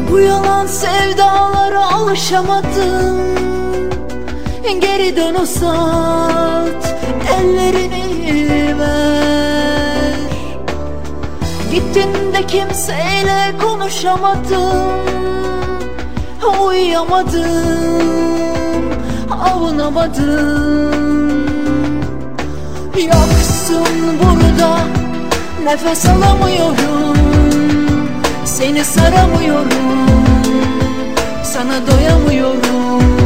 Bu yalan sevdalara alışamadım. Geri dön uzat, ellerini ver. Gittin de kimseyle konuşamadım, uyuyamadım, avunamadım. Yoksun burada, nefes alamıyorum, seni saramıyorum, sana doyamıyorum.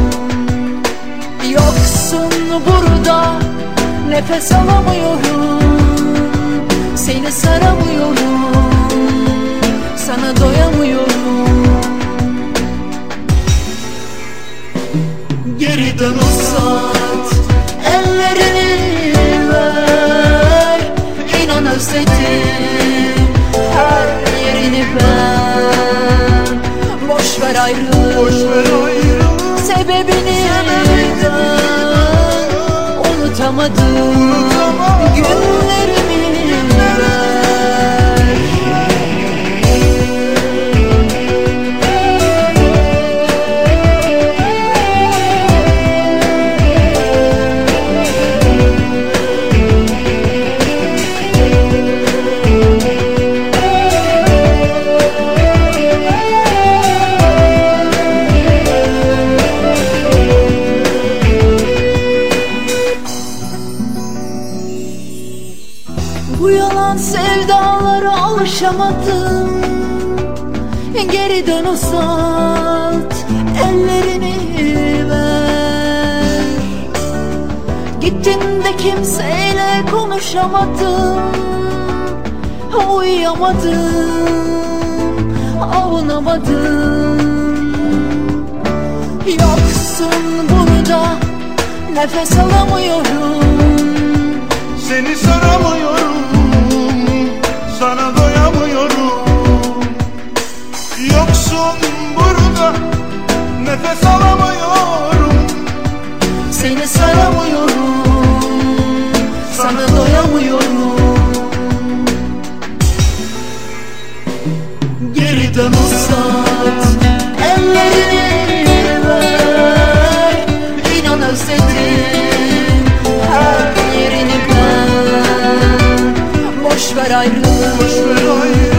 Yoksun burada, nefes alamıyorum, seni saramıyorum, sana doyamıyorum. Geri dön uzat, ellerini ver. İnan özledim her yerini ben. Boş ver ayrılık, sebebini unutamadım, günlerimi ver. Bu yalan sevdalara alışamadım. Geri dön uzat, ellerini ver. Gittin de kimseyle konuşamadım, uyuyamadım, avunamadım. Yoksun burada, nefes alamıyorum, seni saramıyorum, sana doyamıyorum. Yoksun burada, nefes alamıyorum, seni saramıyorum, sana doyamıyorum. Geri dön uzat, ellerini ver. İnan özledim her yerini ben. Boş ver ayrılık,